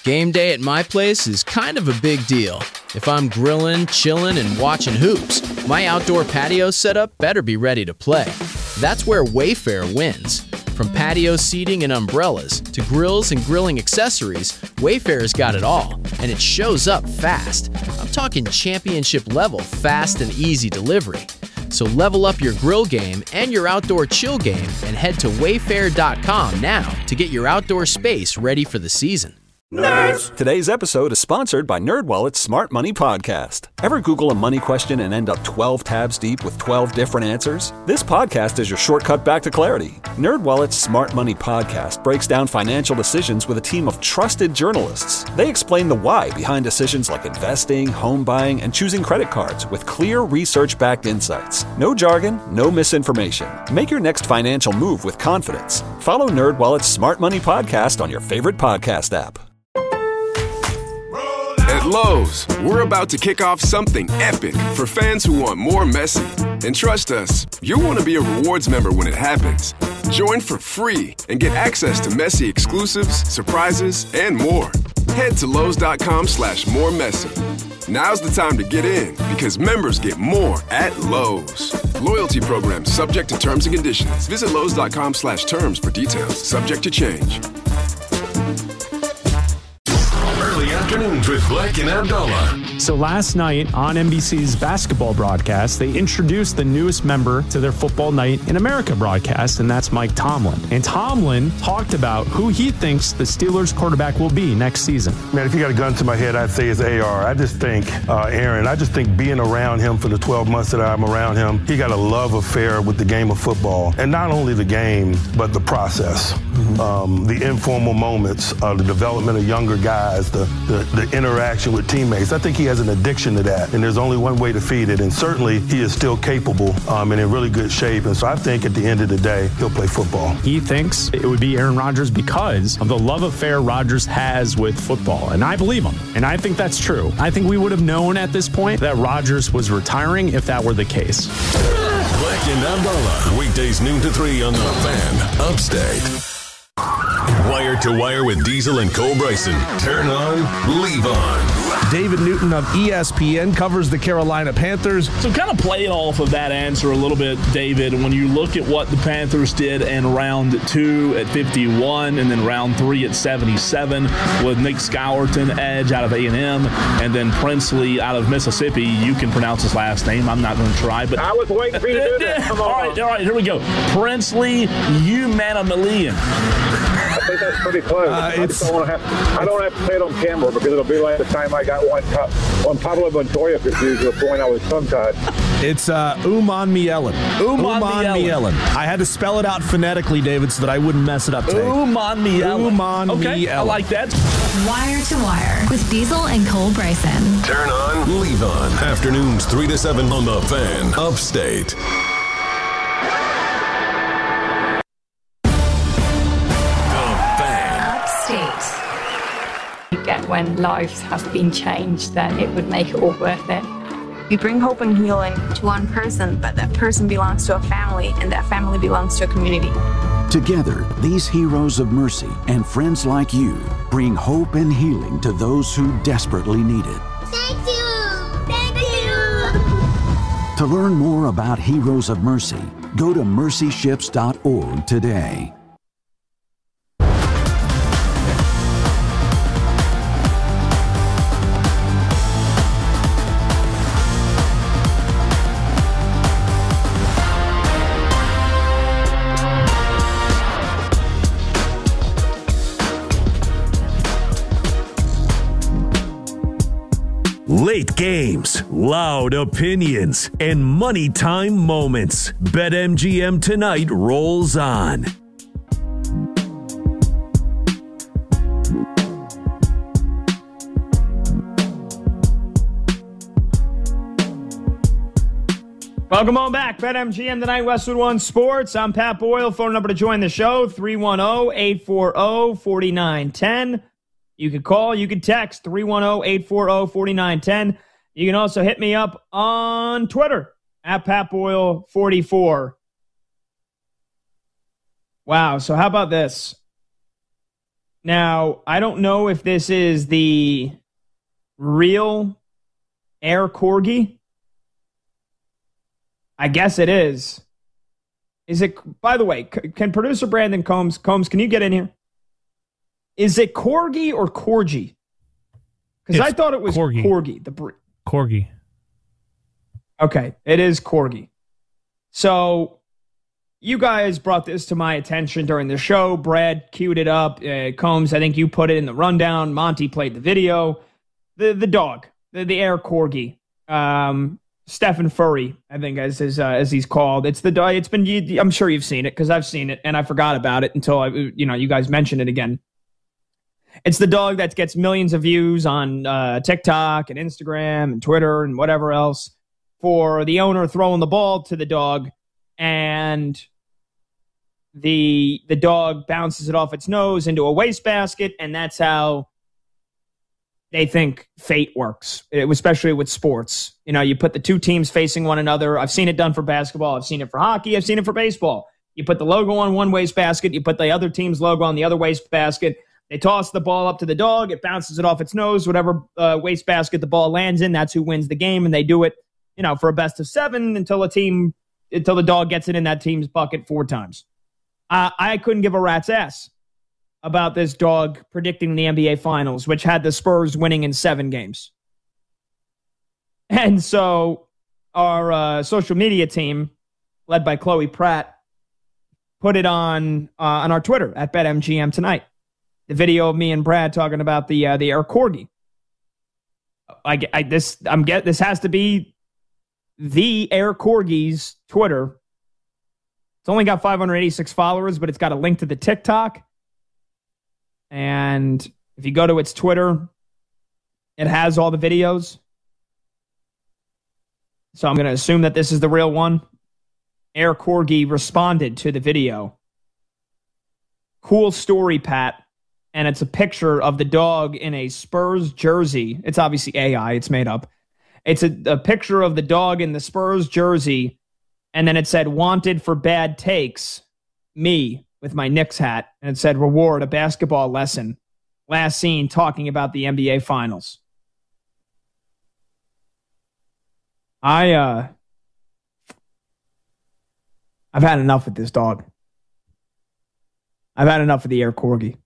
Game day at my place is kind of a big deal. If I'm grilling, chilling, and watching hoops, my outdoor patio setup better be ready to play. That's where Wayfair wins. From patio seating and umbrellas to grills and grilling accessories, Wayfair's got it all, and it shows up fast. I'm talking championship level fast and easy delivery. So level up your grill game and your outdoor chill game and head to wayfair.com now to get your outdoor space ready for the season. Nerds! Today's episode is sponsored by NerdWallet's Smart Money Podcast. Ever Google a money question and end up 12 tabs deep with 12 different answers? This podcast is your shortcut back to clarity. NerdWallet's Smart Money Podcast breaks down financial decisions with a team of trusted journalists. They explain the why behind decisions like investing, home buying, and choosing credit cards with clear research-backed insights. No jargon, no misinformation. Make your next financial move with confidence. Follow NerdWallet's Smart Money Podcast on your favorite podcast app. At Lowe's, we're about to kick off something epic for fans who want more Messi. And trust us, you'll want to be a rewards member when it happens. Join for free and get access to Messi exclusives, surprises, and more. Head to Lowe's.com/moremessy. Now's the time to get in because members get more at Lowe's. Loyalty program subject to terms and conditions. Visit Lowe's.com/terms for details. Subject to change. Afternoons with Black and Abdallah. So last night on NBC's basketball broadcast, they introduced the newest member to their Football Night in America broadcast, and that's Mike Tomlin. And Tomlin talked about who he thinks the Steelers quarterback will be next season. Man, if you got a gun to my head, I'd say it's AR. I just think Aaron, I just think being around him for the 12 months that I'm around him, he got a love affair with the game of football. And not only the game, but the process. The informal moments, the development of younger guys, the interaction with teammates. I think he has an addiction to that, and there's only one way to feed it. And certainly, he is still capable and in really good shape. And so I think at the end of the day, he'll play football. He thinks it would be Aaron Rodgers because of the love affair Rodgers has with football. And I believe him. And I think that's true. I think we would have known at this point that Rodgers was retiring if that were the case. Black and Abdallah, weekdays noon to 3 on The Fan, Upstate. Wire to Wire with Diesel and Cole Bryson. Turn on, leave on. David Newton of ESPN covers the Carolina Panthers. So kind of playing off of that answer a little bit, David, when you look at what the Panthers did in round 2 at 51 and then round 3 at 77 with Nick Scourton, edge out of A&M, and then Princely out of Mississippi. You can pronounce his last name. I'm not going to try. But I was waiting for you to do that. Come on. All right, here we go. Princely Umanamalian. I think that's pretty close. I don't have to say it on camera because it'll be like the time I got one Pablo Montoya confused with the point I was tongue-tied. It's Uman Mielen. Uman Mielen. I had to spell it out phonetically, David, so that I wouldn't mess it up today. Uman Mielen. Uman Okay, Mielen. I like that. Wire to Wire with Diesel and Cole Bryson. Turn on, leave on. Afternoons 3 to 7 on The Fan, Upstate. Get when lives have been changed, then it would make it all worth it. We bring hope and healing to one person, but that person belongs to a family, and that family belongs to a community. Together, these heroes of mercy and friends like you bring hope and healing to those who desperately need it. Thank you! Thank you! To learn more about Heroes of Mercy, go to mercyships.org today. Late games, loud opinions, and money time moments. BetMGM tonight rolls on. Welcome on back. BetMGM tonight, Westwood One Sports. I'm Pat Boyle. Phone number to join the show, 310-840-4910. You can call, you can text, 310-840-4910. You can also hit me up on Twitter, at PatBoyle44. Wow, so how about this? Now, I don't know if this is the real Air Corgi. I guess it is. Is it, by the way, can producer Brandon Combs, can you get in here? Is it Corgi or Corgi? Because I thought it was Corgi. Corgi. Okay, it is Corgi. So you guys brought this to my attention during the show. Brad queued it up. Combs, I think you put it in the rundown. Monty played the video. The dog, the Air Corgi. Stephen Furry, I think, as he's called. It's the dog. It's been. I'm sure you've seen it because I've seen it and I forgot about it until you guys mentioned it again. It's the dog that gets millions of views on TikTok and Instagram and Twitter and whatever else for the owner throwing the ball to the dog, and the dog bounces it off its nose into a wastebasket, and that's how they think fate works, especially with sports. You put the two teams facing one another. I've seen it done for basketball. I've seen it for hockey. I've seen it for baseball. You put the logo on one wastebasket. You put the other team's logo on the other wastebasket. They toss the ball up to the dog. It bounces it off its nose. Whatever wastebasket the ball lands in, that's who wins the game. And they do it, for a best of 7 until the dog gets it in that team's bucket 4 times. I couldn't give a rat's ass about this dog predicting the NBA Finals, which had the Spurs winning in 7 games. And so our social media team, led by Chloe Pratt, put it on our Twitter at BetMGM tonight. The video of me and Brad talking about the Air Corgi. This has to be the Air Corgi's Twitter. It's only got 586 followers, but it's got a link to the TikTok. And if you go to its Twitter, it has all the videos. So I'm going to assume that this is the real one. Air Corgi responded to the video. Cool story, Pat. And it's a picture of the dog in a Spurs jersey. It's obviously AI. It's made up. It's a picture of the dog in the Spurs jersey. And then it said, wanted for bad takes, me, with my Knicks hat. And it said, reward, a basketball lesson. Last seen talking about the NBA Finals. I've had enough with this dog. I've had enough of the Air Corgi.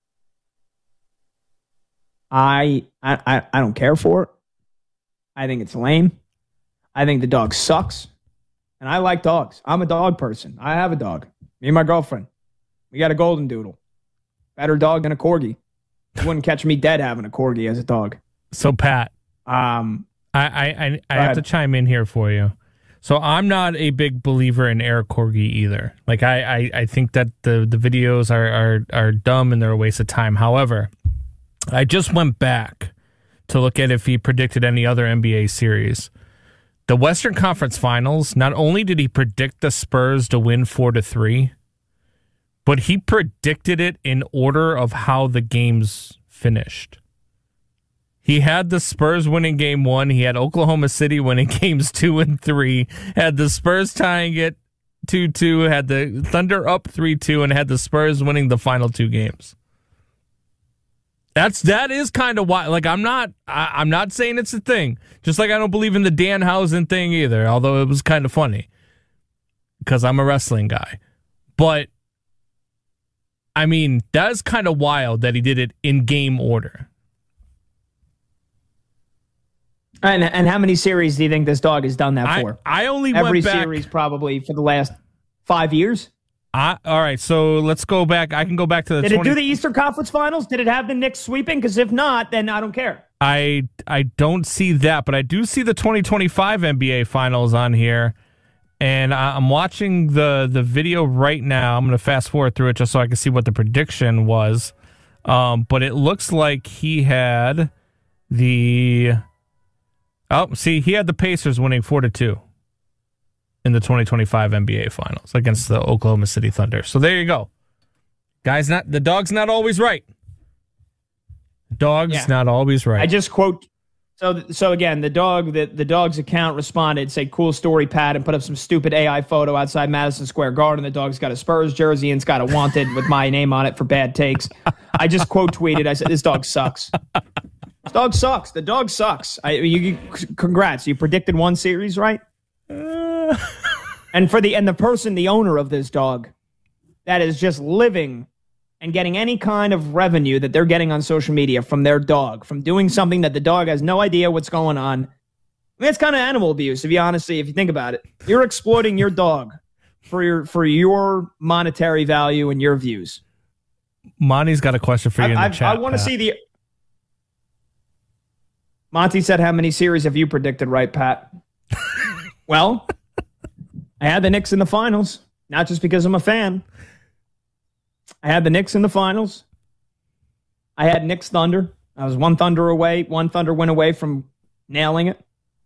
I don't care for it. I think it's lame. I think the dog sucks. And I like dogs. I'm a dog person. I have a dog. Me and my girlfriend. We got a golden doodle. Better dog than a corgi. You wouldn't catch me dead having a corgi as a dog. So, Pat, I have to chime in here for you. So I'm not a big believer in Air Corgi either. Like I think that the videos are dumb and they're a waste of time. However, I just went back to look at if he predicted any other NBA series. The Western Conference Finals, not only did he predict the Spurs to win 4-3, but he predicted it in order of how the games finished. He had the Spurs winning game 1. He had Oklahoma City winning games 2 and 3. Had the Spurs tying it 2-2. Had the Thunder up 3-2, and had the Spurs winning the final 2 games. That is kind of why. Like I'm not saying it's a thing. Just like I don't believe in the Danhausen thing either. Although it was kind of funny because I'm a wrestling guy. But I mean, that is kind of wild that he did it in game order. And how many series do you think this dog has done that for? I only every went back, series probably for the last 5 years. All right, so let's go back. I can go back to the. Did it do the Eastern Conference Finals? Did it have the Knicks sweeping? Because if not, then I don't care. I don't see that, but I do see the 2025 NBA Finals on here, and I'm watching the video right now. I'm going to fast forward through it just so I can see what the prediction was. But it looks like he had the. Oh, see, he had the Pacers winning 4-2 in the 2025 NBA Finals against the Oklahoma City Thunder. So there you go. The dog's not always right. Not always right. I just quote So again, the dog's account responded, say, cool story, Pat, and put up some stupid AI photo outside Madison Square Garden. The dog's got a Spurs jersey and it's got a wanted with my name on it for bad takes. I just quote tweeted, I said, this dog sucks. This dog sucks. The dog sucks. Congrats. You predicted one series, right? And the owner of this dog that is just living and getting any kind of revenue that they're getting on social media from their dog, from doing something that the dog has no idea what's going on. I mean, it's kind of animal abuse, if you think about it. You're exploiting your dog for your monetary value and your views. Monty's got a question for you in the chat. I want to see the... Monty said, how many series have you predicted right, Pat? Well, I had the Knicks in the finals, not just because I'm a fan. I had the Knicks in the finals. I had Knicks Thunder. I was one Thunder win away from nailing it.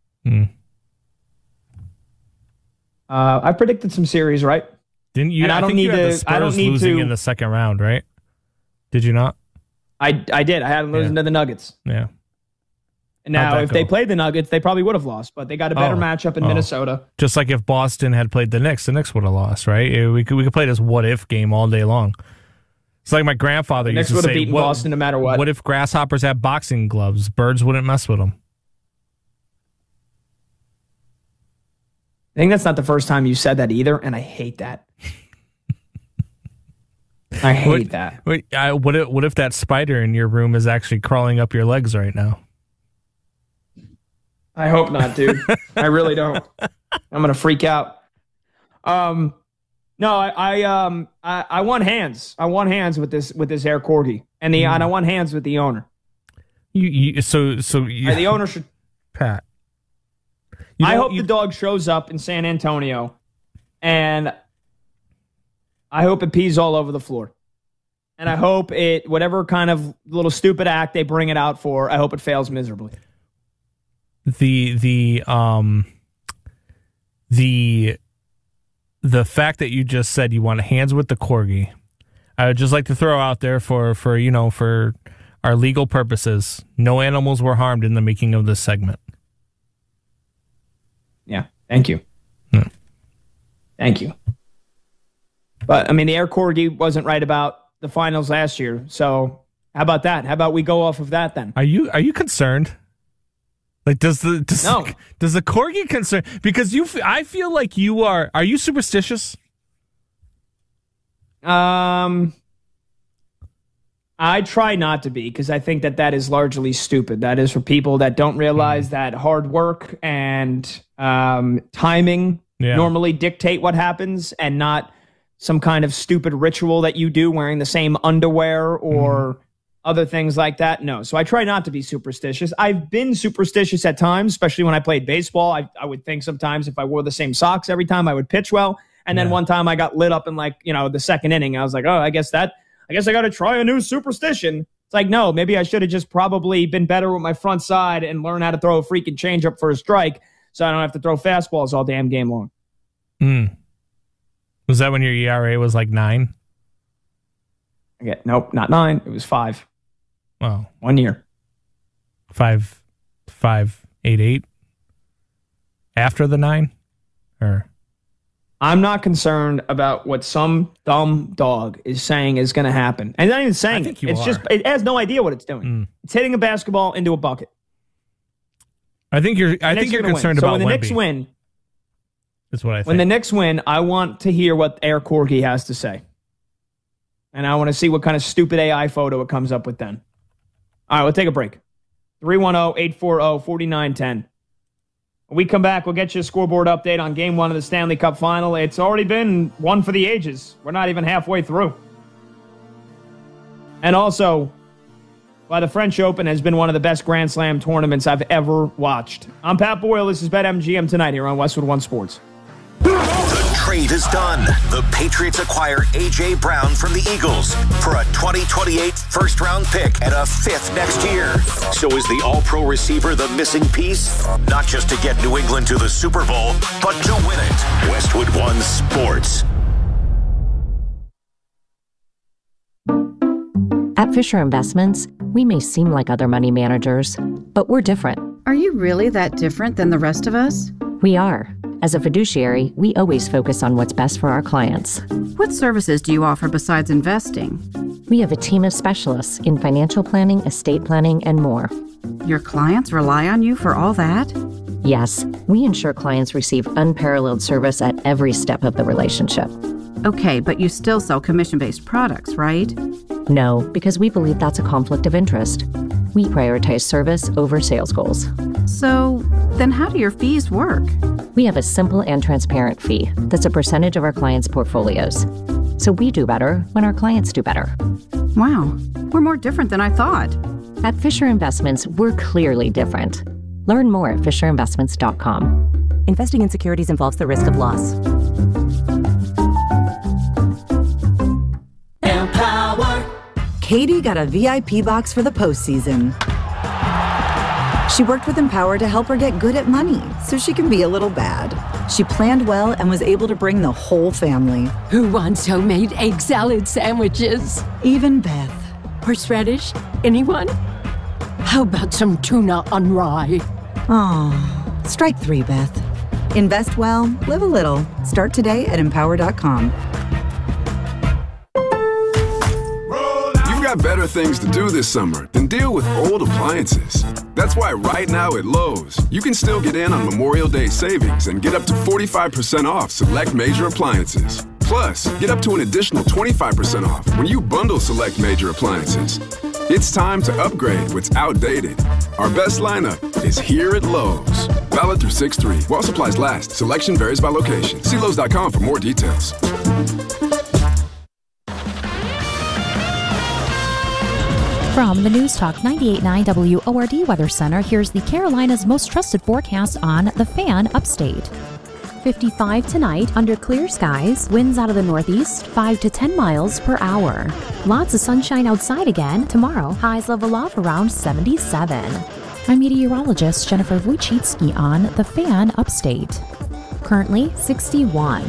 I predicted some series, right? Didn't you? And I don't need to. I don't need losing to in the second round, right? Did you not? I did. I had them losing to the Nuggets. Yeah. And now, if they played the Nuggets, they probably would have lost, but they got a better matchup in Minnesota. Just like if Boston had played the Knicks would have lost, right? We could play this what-if game all day long. It's like my grandfather used to say, beaten Boston no matter what. What if grasshoppers had boxing gloves? Birds wouldn't mess with them. I think that's not the first time you said that either, and I hate that. I hate that. What if that spider in your room is actually crawling up your legs right now? I hope not, dude. I really don't. I'm gonna freak out. No, I want hands. I want hands with this Air Corgi, and I want hands with the owner. The owner should. Pat. I hope the dog shows up in San Antonio, and I hope it pees all over the floor. And I hope whatever kind of little stupid act they bring it out for, I hope it fails miserably. The fact that you just said you want hands with the Corgi, I would just like to throw out there for our legal purposes, no animals were harmed in the making of this segment. Yeah, thank you. Yeah. Thank you. But, I mean, the Air Corgi wasn't right about the finals last year, so how about that? How about we go off of that then? Are you concerned? Like, does the Corgi concern? Because I feel like you are. Are you superstitious? I try not to be, because I think that is largely stupid. That is for people that don't realize that hard work and timing normally dictate what happens, and not some kind of stupid ritual that you do wearing the same underwear or other things like that. No. So I try not to be superstitious. I've been superstitious at times, especially when I played baseball. I would think sometimes if I wore the same socks every time, I would pitch well. And then one time I got lit up in the second inning. I was like, oh, I guess I got to try a new superstition. It's like, no, maybe I should have just probably been better with my front side and learn how to throw a freaking changeup for a strike, so I don't have to throw fastballs all damn game long. Was that when your ERA was like 9? Nope, not 9. It was 5. Wow. 1 year. 5.88 after the 9? Or I'm not concerned about what some dumb dog is saying is going to happen. And not even saying it. It has no idea what it's doing. It's hitting a basketball into a bucket. I think you're concerned about when the Knicks win. That's what I think. When the Knicks win, I want to hear what Air Corgi has to say. And I want to see what kind of stupid AI photo it comes up with then. All right, we'll take a break. 310-840-4910. When we come back, we'll get you a scoreboard update on Game 1 of the Stanley Cup Final. It's already been one for the ages. We're not even halfway through. And also, why the French Open has been one of the best Grand Slam tournaments I've ever watched. I'm Pat Boyle. This is BetMGM Tonight here on Westwood One Sports. The trade is done. The Patriots acquire A.J. Brown from the Eagles for a 2028 first-round pick and a 5th next year. So is the all-pro receiver the missing piece? Not just to get New England to the Super Bowl, but to win it. Westwood One Sports. At Fisher Investments, we may seem like other money managers, but we're different. Are you really that different than the rest of us? We are. As a fiduciary, we always focus on what's best for our clients. What services do you offer besides investing? We have a team of specialists in financial planning, estate planning, and more. Your clients rely on you for all that? Yes, we ensure clients receive unparalleled service at every step of the relationship. Okay, but you still sell commission-based products, right? No, because we believe that's a conflict of interest. We prioritize service over sales goals. So, then how do your fees work? We have a simple and transparent fee that's a percentage of our clients' portfolios. So we do better when our clients do better. Wow, we're more different than I thought. At Fisher Investments, we're clearly different. Learn more at FisherInvestments.com. Investing in securities involves the risk of loss. Empower. Katie got a VIP box for the postseason. She worked with Empower to help her get good at money so she can be a little bad. She planned well and was able to bring the whole family. Who wants homemade egg salad sandwiches? Even Beth. Horseradish? Anyone? How about some tuna on rye? Oh, strike 3, Beth. Invest well, live a little. Start today at Empower.com. You've got better things to do this summer than deal with old appliances. That's why right now at Lowe's, you can still get in on Memorial Day savings and get up to 45% off select major appliances. Plus, get up to an additional 25% off when you bundle select major appliances. It's time to upgrade what's outdated. Our best lineup is here at Lowe's. Valid through 6/3. While supplies last, selection varies by location. See Lowe's.com for more details. From the News Talk 98.9 WORD Weather Center, here's the Carolinas' most trusted forecast on The Fan Upstate. 55 tonight under clear skies, winds out of the northeast, 5 to 10 miles per hour. Lots of sunshine outside again tomorrow, highs level off around 77. I'm meteorologist Jennifer Wojcicki on The Fan Upstate. Currently 61.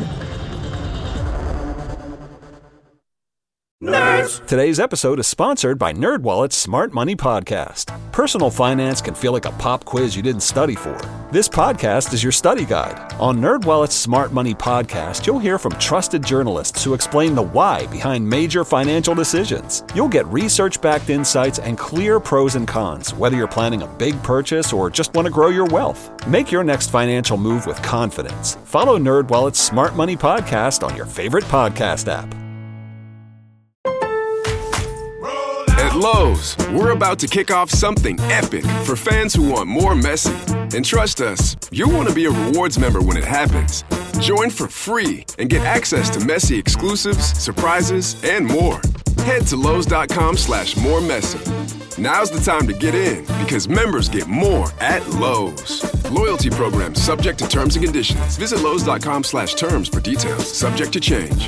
Nerds! Today's episode is sponsored by NerdWallet's Smart Money Podcast. Personal finance can feel like a pop quiz you didn't study for. This podcast is your study guide. On NerdWallet's Smart Money Podcast, you'll hear from trusted journalists who explain the why behind major financial decisions. You'll get research-backed insights and clear pros and cons, whether you're planning a big purchase or just want to grow your wealth. Make your next financial move with confidence. Follow NerdWallet's Smart Money Podcast on your favorite podcast app. At Lowe's, we're about to kick off something epic for fans who want more Messi. And trust us, you'll want to be a rewards member when it happens. Join for free and get access to Messi exclusives, surprises, and more. Head to Lowe's.com/moremessy. Now's the time to get in because members get more at Lowe's. Loyalty program subject to terms and conditions. Visit Lowe's.com/terms for details. Subject to change.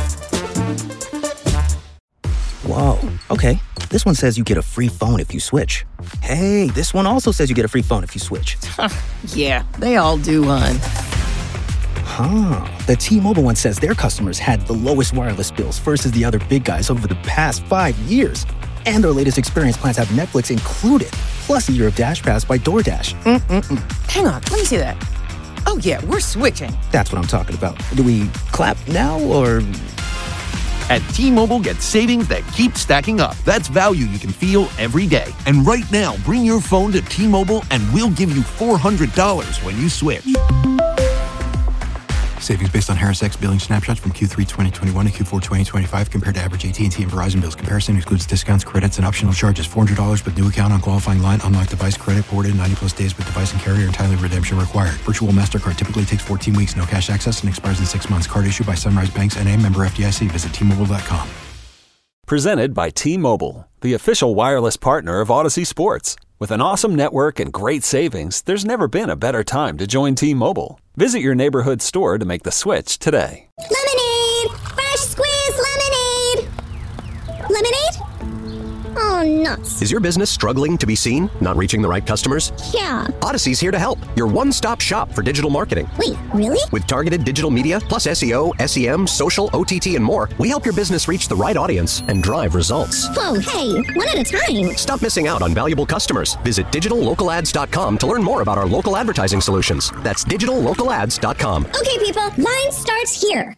Whoa, okay. This one says you get a free phone if you switch. Hey, this one also says you get a free phone if you switch. Yeah, they all do, hon. Huh. The T-Mobile one says their customers had the lowest wireless bills versus the other big guys over the past 5 years. And their latest experience plans have Netflix included, plus a year of Dash Pass by DoorDash. Hang on, let me see that. Oh, yeah, we're switching. That's what I'm talking about. Do we clap now or... At T-Mobile, get savings that keep stacking up. That's value you can feel every day. And right now, bring your phone to T-Mobile and we'll give you $400 when you switch. Savings based on Harris X billing snapshots from Q3 2021 to Q4 2025 compared to average AT&T and Verizon bills. Comparison excludes discounts, credits, and optional charges. $400 with new account on qualifying line. Unlock device credit ported 90-plus days with device and carrier and timely redemption required. Virtual MasterCard typically takes 14 weeks. No cash access and expires in 6 months. Card issued by Sunrise Banks N.A. member FDIC. Visit T-Mobile.com. Presented by T-Mobile, the official wireless partner of Odyssey Sports. With an awesome network and great savings, there's never been a better time to join T-Mobile. Visit your neighborhood store to make the switch today. Lemonade! Fresh squeezed lemonade! Lemonade? Oh gone nuts. Is your business struggling to be seen? Not reaching the right customers? Yeah. Odyssey's here to help. Your one-stop shop for digital marketing. Wait, really? With targeted digital media, plus SEO, SEM, social, OTT, and more, we help your business reach the right audience and drive results. Whoa, hey, one at a time. Stop missing out on valuable customers. Visit digitallocalads.com to learn more about our local advertising solutions. That's digitallocalads.com. Okay, people, line starts here.